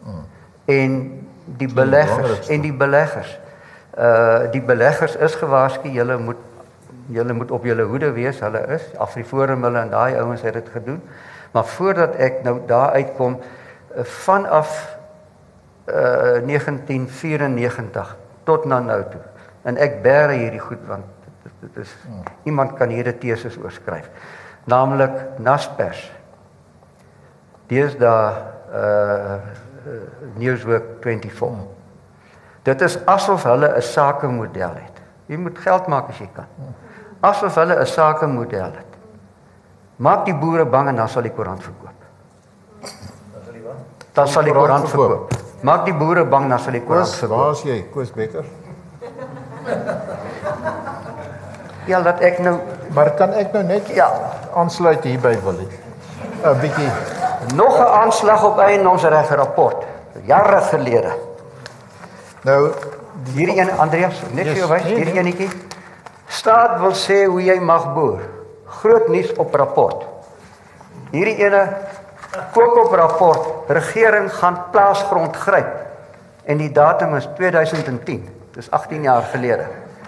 en die beleggers en die beleggers. Uh die beleggers is gewaarsku, julle moet julle moet op julle hoede wees, hulle is AfriForum hulle en daai ouens het dit gedoen. Maar voordat ek nou daar uitkom, vanaf uh negentien vyfennegentig tot na nou toe. En ek bære hierdie goed want dit, dit is hmm. iemand kan hierdie teses oorskryf. Naamlik Naspers. Deesdae uh Newsweek vyf-vyf. Hmm. Dit is asof hulle 'n sakemodel het. Jy moet geld maak as jy kan. Asof hulle 'n sakemodel het. Maak die boere bang en dan sal die koerant verkoop. Dan sal die koerant verkoop. Maak die boere bang, dan sal die koerant verkoop. Waar is jy, Koos Bekker? Ja, laat ek nou... Maar kan ek nou net ja. aansluit hierby, Willie? 'n bietjie... Nog 'n aanslag op eiendomsreg rapport, jare gelede. Nou, hierdie een, Andreas, net yes, vir jou wys, nee, hierdie nee. enetjie. Staat wil sê hoe jy mag boer. Groot nuus op rapport. Hierdie ene koop op rapport. Regering gaan plaasgrond gryp. En die datum is tweeduisend tien. Dis agttien jaar gelede.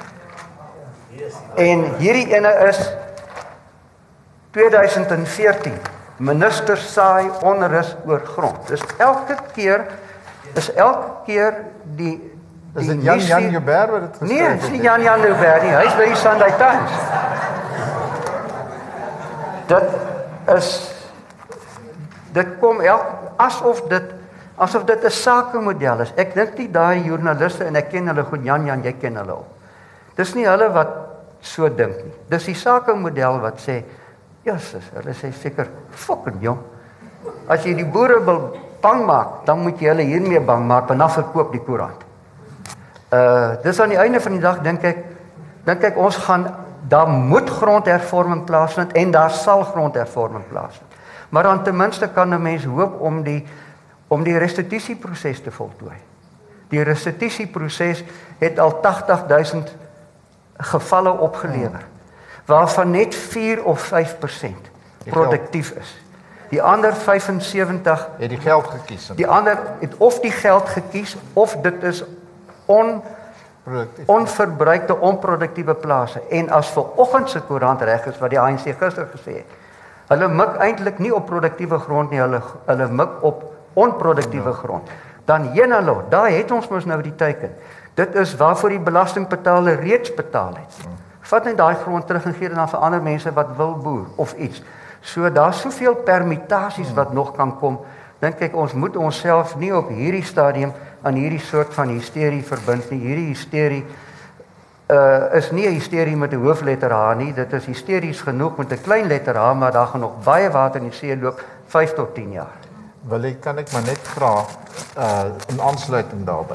En hierdie ene is tweeduisend veertien. Minister saai onrus oor grond. Dis elke keer is elke keer die Is dit Jan Jan Joubert wat dit geskryf het? Nee, dis nie Jan Jan Joubert nie. Hy's by die Sunday Times. dit is dit kom elk asof dit asof dit 'n sakemodel is. Ek dink nie daai joernaliste en ek ken hulle goed, Jan Jan, jy ken hulle ook. Dis nie hulle wat so dink nie. Dis die sakemodel wat sê, Jesus, hulle sê seker, fucking jong. As jy die boere wil bang maak, dan moet jy hulle hiermee bang maak, en dan verkoop die koerant. Uh, dis aan die einde van die dag, dink ek, dink ek ons gaan, daar moet grondhervorming plaasvind, en daar sal grondhervorming plaasvind. Maar dan ten minste kan 'n mens hoop om die, om die restitusieproses te voltooi. Die restitusieproses het al tagtig duisend gevalle opgelewer, waarvan net vier of vyf persent produktief is. Die ander vyfensewentig het die geld gekies. Die ander het of die geld gekies of dit is on onverbruikte onproduktiewe plase. En as vanoggend se koerant reg is wat die A N C gister gesê het, hulle mik eintlik nie op produktiewe grond nie, hulle hulle mik op onproduktiewe grond. Dan jenalo, daar het ons mos nou die teiken. Dit is waarvoor die belastingbetaler reeds betaal het. Vat net daai grond terug en gee dit dan vir ander mense wat wil boer of iets. So daar's soveel permutasies wat nog kan kom. Dink ek ons moet onsself nie op hierdie stadium aan hierdie soort van hysterie verbind nie. Hierdie hysterie uh, is nie 'n hysterie met 'n hoofletter H nie. Dit is hysteries genoeg met 'n klein letter H, maar daar gaan nog baie water in die see loop, vyf tot tien jaar. Wil ek kan ek maar net vra uh, in aansluiting daarbey.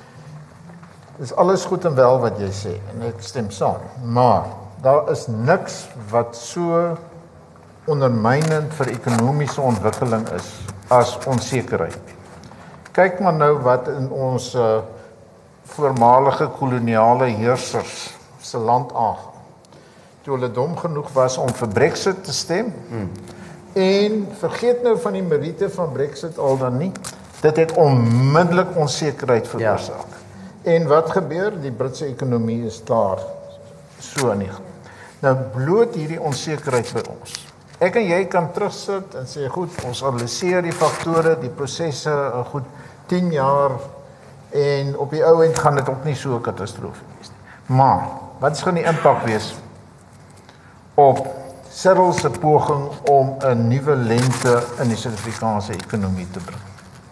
Dis alles goed en wel wat jy sê en ek stem saam, maar daar is niks wat so ondermynend vir ekonomiese ontwikkeling is as onsekerheid. Kyk maar nou wat in ons uh, voormalige koloniale heersers se land aangaan. Toe hulle dom genoeg was om vir Brexit te stem, hmm. en vergeet nou van die meriete van Brexit al dan nie, dit het onmiddellik onsekerheid veroorsaak. Ja. En wat gebeur? Die Britse ekonomie is klaar so in die gang. Nou bloot hierdie onsekerheid by ons. Ek en jy kan terugsit en sê, goed, ons analiseer die faktore, die prosesse, goed, tien jaar, en op die ou end gaan dit ook nie so 'n katastrofe wees nie. Maar, wat gaan die impak wees op Cyril se poging om 'n nuwe lente in die Suid-Afrikaanse ekonomie te bring?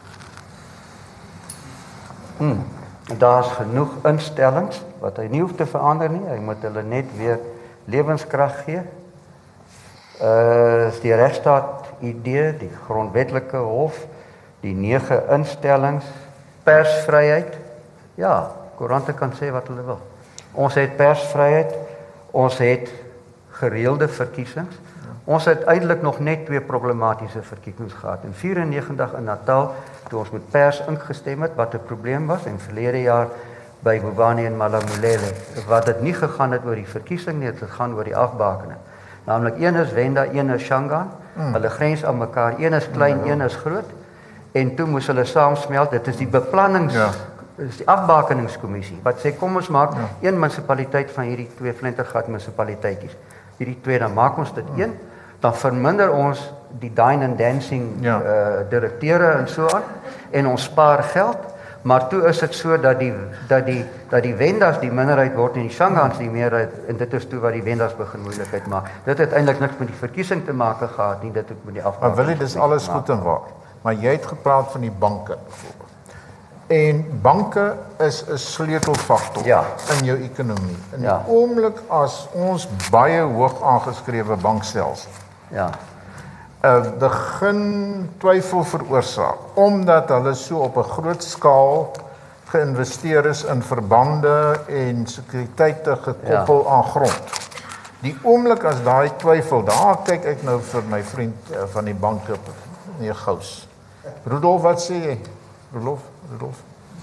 Hmm. Daar's genoeg instellings wat hy nie hoef te verander nie, hy moet hulle net weer lewenskrag gee. Uh, is die regstaat idee, die grondwetlike hof, die nege instellings, persvryheid. Ja, koerante kan sê wat hulle wil. Ons het persvryheid, ons het gereelde verkiesings. Ons het eintlik nog net twee problematiese verkiesings gehad. In vyfennegentig in Natal, toe ons met pers ingestem het, wat 'n probleem was, en verlede jaar by Bobani en Malamulele, wat dit nie gegaan het oor die verkiesing nie, het gegaan oor die afbakening. Naamlik een is Venda, een is Shangaan. Hmm. Hulle grens aan mekaar, een is klein, een is groot. En toe moes hulle saamsmelt. Dit is die beplannings, ja. Is die afbakeningskommissie wat sê kom ons maak ja. een munisipaliteit van hierdie twee flintergat munisipaliteitjies. Hierdie twee, dan maak ons dit een, dan verminder ons die dine and dancing ja. uh, direkteure en so aan en ons spaar geld. Maar toe is dit so dat die dat die dat die Wendas die minderheid word en die Shangaans die meerderheid, en dit is toe wat die Wendas begin moeilikheid maak. Dit het eintlik niks met die verkiesing te maak gehad nie, dit het met die afbakening. Maar wil jy dis alles goed en waar? Maar jy het gepraat van die banke byvoorbeeld. En banke is 'n sleutelfaktor ja. in jou ekonomie. In ja. die oomblik as ons baie hoog aangeskrewe bankstelsel ja. uh, begin twyfel veroorsaak, omdat hulle so op 'n groot skaal geïnvesteer is in verbande en sekuriteite gekoppel ja. aan grond. Die oomblik as daai twyfel, daar kyk ek nou vir my vriend uh, van die banke, meneer Gous. Rudolf, wat sê jy? Rudolf, Rudolf.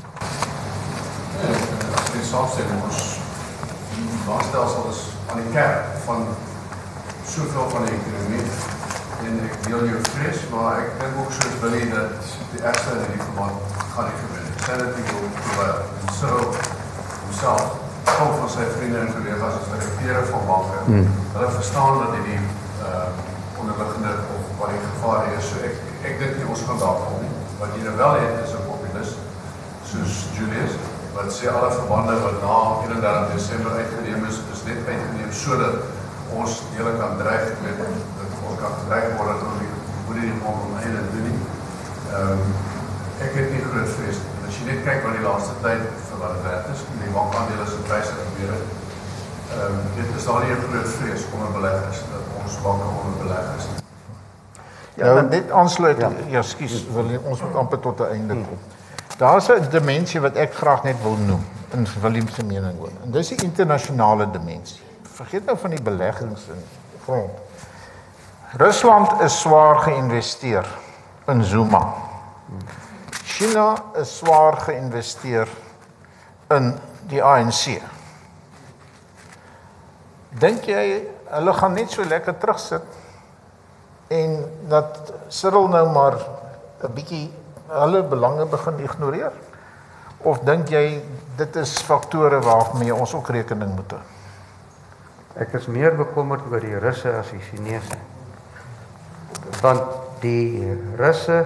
Die saamstem ons die bankstelsel is aan die kern van soveel van die ekonomie. En ek deel jou vrees, maar ek dink ook soos Willie dat die ergste in die verband gaan nie gebeur. Sê dit nie ook terwyl en Cyril homself, kom van sy vriende en collega's as direkteure van banke. Hmm. Hulle verstaan dat die uh, onderliggende of wat die gevaar is. So ek, ek dink nie ons gaan daar kom nie. Wat jy wel het is 'n populist soos Julius, wat sê alle verbande wat na eenendertig Desember uitgeneem is, is net uitgeneem sodat ons dele kan dreig met dat ons kan gedreig word dat ons die moet nie gewoon om einde doen nie. Um, ek het nie groot vrees nie. As jy net kyk wat die laaste tyd vir wat het werd is, die bankaandele se pryse gebeur het, um, dit is daar nie 'n groot vrees onder beleggers, dat ons banke onder beleggers nie. Ja, nou, dit aansluit, ja, ja skus, wil ons moet amper tot 'n einde kom. Daar's 'n dimensie wat ek graag net wil noem in Willem se mening oor. En dis die internasionale dimensie. Vergeet nou van die beleggings in grond. Rusland is swaar geïnvesteer in Zuma. China is swaar geïnvesteer in die A N C. Dink jy hulle gaan net so lekker terugsit en dat Cyril nou maar 'n bietjie hulle belange begin ignoreer? Of dink jy dit is faktore waarmee ons ook rekening moet hou? Ek is meer bekommerd oor die Russe as die Chinese. Want die Russe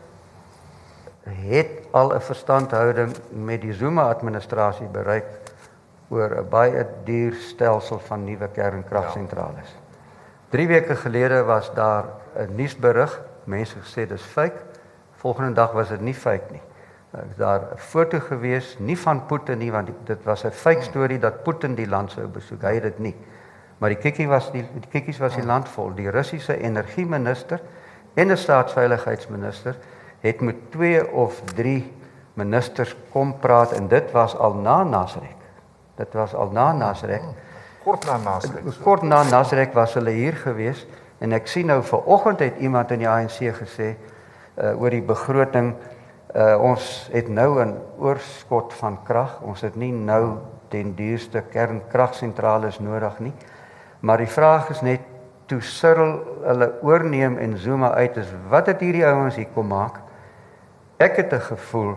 het al 'n verstandhouding met die Zuma-administrasie bereik oor 'n baie duur stelsel van nuwe kernkragsentrales. Ja. Drie weke gelede was daar 'n nuusberig, mense gesê dis fake. Volgende dag was dit nie fake nie. Daar 'n foto gewees, nie van Putin nie, want dit was 'n fake storie dat Putin die land sou besoek. Hy het dit nie. Maar die kikkie was die, die kikkies was die land vol. Die Russiese energieminister en 'n staatsveiligheidsminister het met twee of drie ministers kom praat en dit was al na Nasrek. Dit was al na Nasrek. Kort na Nasrek. Kort na Nasrek was hulle hier gewees en ek sien nou vanoggend het iemand in die A N C gesê uh, oor die begroting, uh, ons het nou 'n oorskot van krag. Ons het nie nou den duurste kernkragsentrales nodig nie. Maar die vraag is net, toe Cyril hulle oorneem en Zuma uit is, wat het hierdie ouens hier kom maak? Ek het 'n gevoel,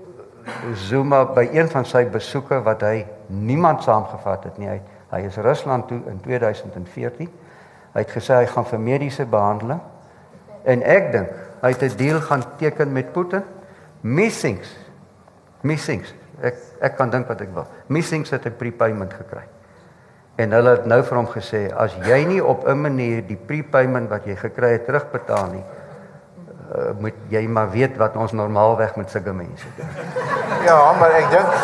Zuma by een van sy besoeke wat hy niemand saamgevat het nie, hy, hy is Rusland toe in tweeduisend veertien, hy het gesê hy gaan vir mediese behandeling, en ek dink, hy het 'n deal gaan teken met Putin, Missings, Missings, ek, ek kan dink wat ek wil, Missings het 'n prepayment gekry. En hulle het nou vir hom gesê, as jy nie op 'n manier die prepayment wat jy gekry het terugbetaal nie, uh, moet jy maar weet wat ons normaalweg met sulke mense doen. Ja, maar ek dink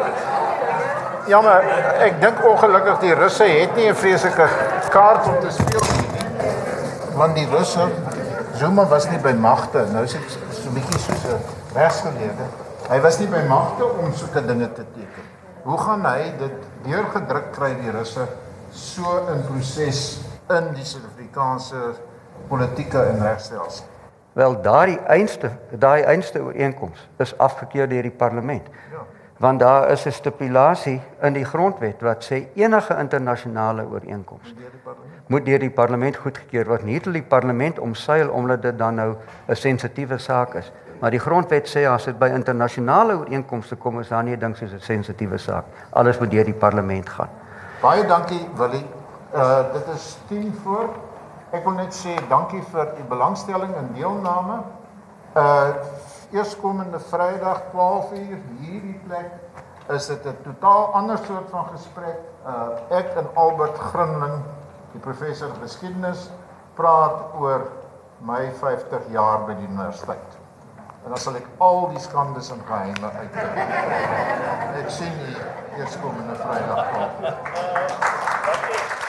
Ja, maar ek dink ongelukkig die Russe het nie 'n vreeslike kaart om te speel nie. Want die Russe, Zuma was nie by magte. Nou is dit so 'n bietjie soos 'n regsgeleerde. Hy was nie by magte om sulke dinge te teken. Hoe gaan hy dit deurgedruk kry die Russe so in proses in die Suid-Afrikaanse politieke en regstelsel? Wel, daai einste, daai einste ooreenkoms is afgekeur deur die parlement. Ja. Want daar is 'n stipulasie in die grondwet wat sê enige internasionale ooreenkoms moet deur die parlement goedgekeur word. Nie tot die parlement omseil omdat dit dan nou 'n sensitiewe saak is. Maar die grondwet sê as dit by internasionale ooreenkomste kom, is daar nie 'n ding soos 'n sensitiewe saak. Alles moet deur die parlement gaan. Baie dankie, Willie. Uh dit is tien voor. Ek wil net sê dankie vir u belangstelling en deelname. Uh eerskomende Vrydag twaalf uur hierdie plek is dit 'n totaal ander soort van gesprek. Uh ek en Albert Grinling, die professor geskiedenis, praat oor my vyftig jaar by die universiteit. En dan sal ek al die skandes en geheime uitkry. Ek sien u eerskomende Vrydag.